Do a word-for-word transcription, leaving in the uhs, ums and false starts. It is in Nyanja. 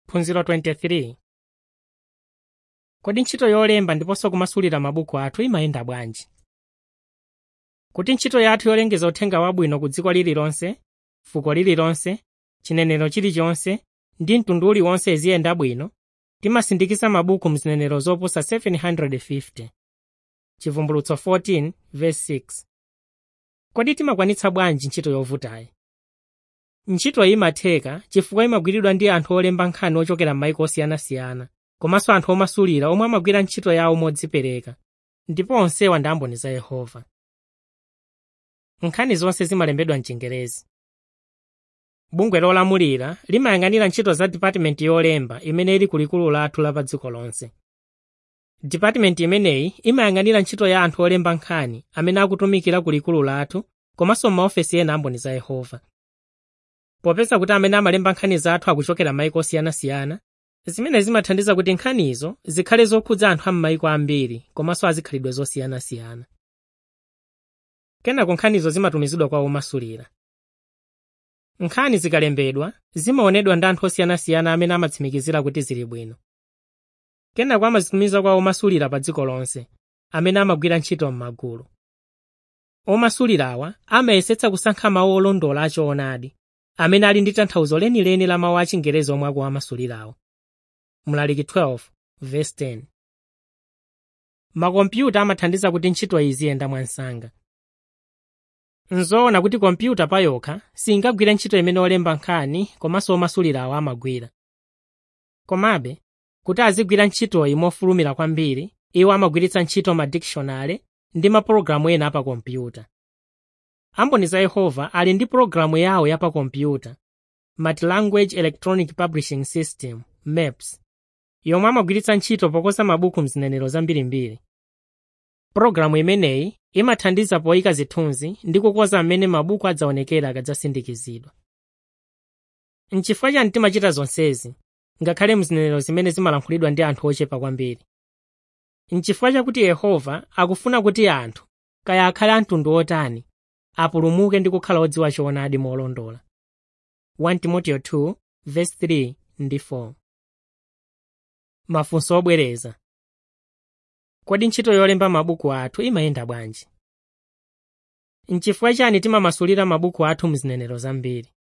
Phunziro twenty-three. Kodi ntchito yolemba ndiponso kumasulira mabuku athu imayenda bwanji? Kuti ntchito yathu yolengeza uthenga wabwino ku dziko lililonse, fuko lililonse, chinenero chilichonse ndi mtundu uliwonse iziyenda bwino, timasindikiza mabuku mzinenero zoposa seven hundred fifty. Chivumbulutso fourteen verse six. Kodi timakwanitsa bwanji ntchito yovutayi? Ntchito imatheka chifukwa imagwiridwa ndi anthu olemba nkhani ochokera m'mayiko osiyanasiyana, komanso anthu omasulira omwe amagwira ntchito yawo modzipereka, ndipo onsewa ndi amboni za Yehova. Nkhani zonse zimalembedwa m'Chingerezi. Bungwe lolamulira limayang'anira ntchito za department yolemba imene ili kulikulu lathu la pa dziko lonse. Department imeneyi imayang'anira ntchito ya anthu olemba nkhani amene akutumikira kulikulu lathu komanso m'maofesi ena amboni za Yehova. Popeza kuti amene amalemba nkhani zathu akuchokera m'mayiko osiyanasiyana, zimene zimathandiza kuti nkhanizo zikhale zokhudza anthu a m'mayiko ambiri komanso azikhalidwe zosiyanasiyana. Kenako nkhanizo zimatumizidwa kwa omasulira. Nkhani zikalembedwa zimaonedwa ndi anthu osiyanasiyana amene amatsimikizira kuti zili bwino. Kenako amazitumiza kwa omasulira pa dziko lonse amene amagwira ntchito m'magulu. Omasulirawa amayesetsa kusankha mawu olondola achoonadi amene ali ndi tanthauzo lenileni la mawu a Chingerezi omwe akuwamasulirawo. Mlaliki twelve verse ten. Makompyuta amathandiza kuti ntchito iziyenda mwansanga. Nzoona kuti kompyuta payokha singagwire ntchito imene olemba nkhani komanso omasulirawo amagwira. Komabe, kuti azigwira ntchitoyi mofulumira kwambiri, iwo amagwiritsa ntchito ma dictionary ndi mapulogalamu ena pa kompyuta. Amboni za Yehova ali ndi pulogalamu yawo ya pa kompyuta, Multi-Language Electronic Publishing System, maps, yomwe amagwiritsa ntchito pokoza mabuku mzinenero zambirimbiri. Pulogalamu imeneyi imathandiza poyika zithunzi ndi kukoza mmene mabuku adzaonekera akadzasindikizidwa. N'chifukwa chani timachita zonsezi, ngakhale mzinenero zimene zimalankhulidwa ndi anthu ochepa kwambiri? N'chifukwa chakuti Yehova akufuna kuti anthu, kaya akhale a mtundu otani, apulumuke ndi kukhala odziwa choonadi molondola. First Timothy two verse three ndi four. Mafunso obwereza. Kodi ntchito yolemba mabuku athu imayenda bwanji? N'chifukwa chani timamasulira mabuku athu mzinenero zambiri?